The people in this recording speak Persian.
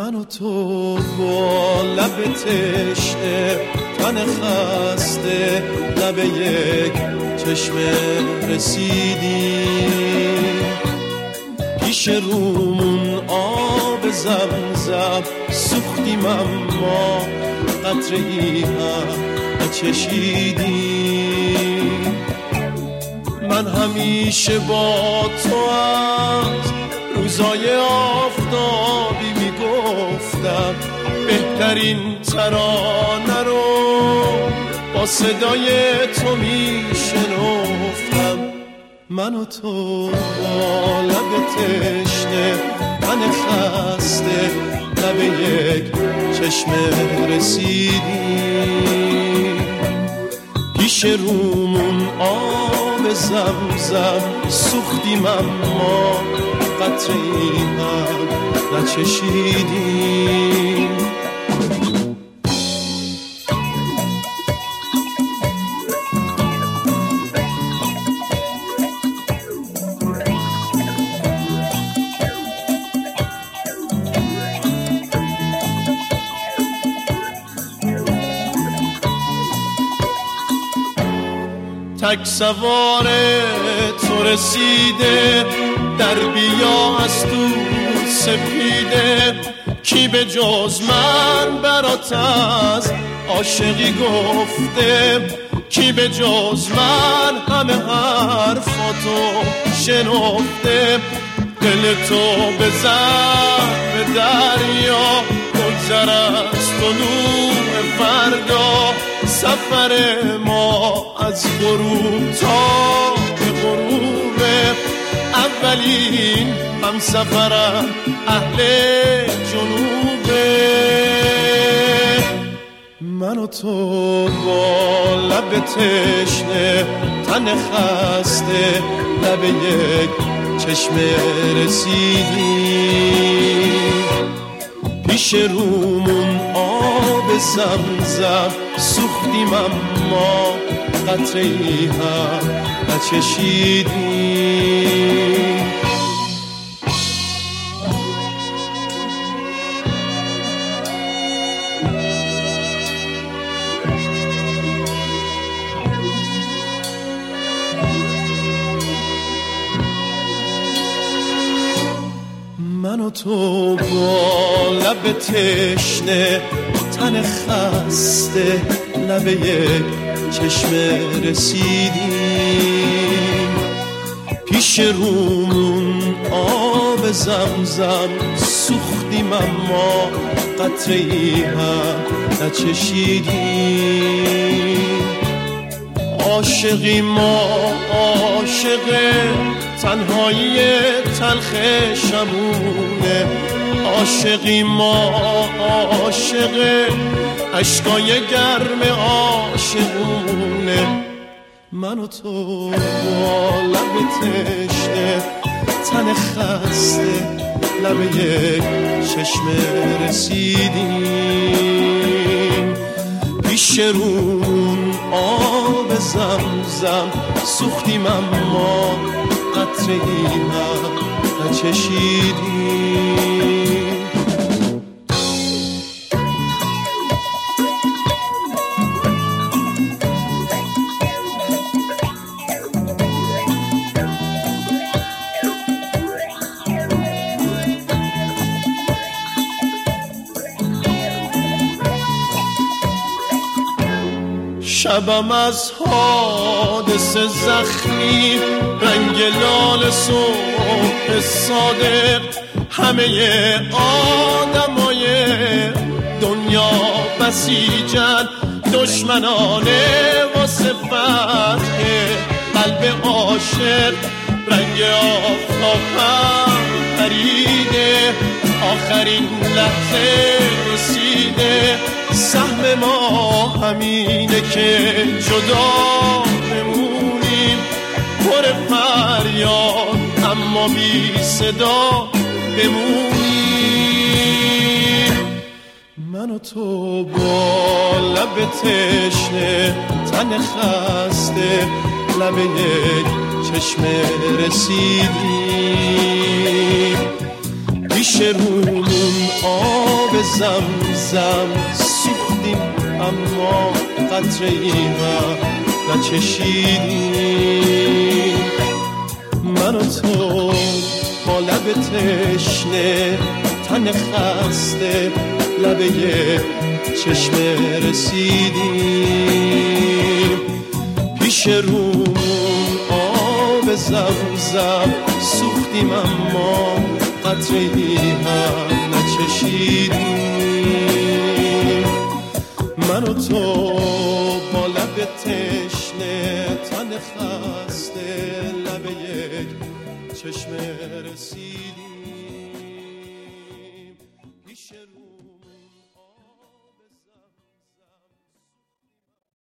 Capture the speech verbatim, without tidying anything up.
من و تو با لب تشنه تن خسته لب یک چشمه رسیدیم، پیش رومون آب زمزم سوختیم اما قطره ای هم نچشیدیم. من همیشه با تو از روزای آفتابی میگفتم بهترین ترانه رو با صدای تو میشنفتم. من و تو با لب تشنه تن خسته لب یک چشمه رسیدیم، پیش رومون آب زمزم سوختیم اما قطره ای هم نچشیدیم. تک سوار تو رسیده در بیا از تو سپیده، کی به جز من برات از عاشقی گفته، کی به جز من همه حرفاتو شنفته. دل تو بزن به دریا بگذر از طلوع فردا، سفر ما از غروب تا به غروبه، اولین هم سفرم اهل جنوبه. من و تو با لب تشنه تن خسته لب یک چشمه رسیدیم، پیش رومون آب زمزم سوختیم اما قطره ای هم نچشیدیم. من و تو با لب تشنه تن خسته لب یک چشمه رسیدیم، پیش رومون آب زمزم سوختیم اما قطره ای هم نچشیدیم. عاشقی ما عاشق تنهایی تلخ شمونه، عاشقی ما عاشق عشقای گرم عاشقونه. من و تو با لب تشنه تن خسته لب یک چشمه رسیدیم، پیش رومون آب زمزم سوختیم اما قطره ای هم نچشیدیم. شبم از حادث زخمی رنگ لال صبح صادق، همه آدمای دنیا بسیجن دشمنان واسه فتح قلب عاشق. رنگ آفتابم پریده آخرین لحظه رسیده، سهم ما همینه که جدا بمونیم، پر فریاد اما بی صدا بمونیم. من و تو با لب تشنه تن خسته لب یک چشمه رسیدیم، پیش رونون آب زمزم سوختیم اما قطره ای هم نچشیدیم. من و تو با لب تشنه تن خسته لبه چشمه رسیدیم. پیش رونون آب زمزم سوختیم اما قطره ای هم نچشیدیم. من و تو با لب تشنه تن خسته لب یک چشمه رسیدیم.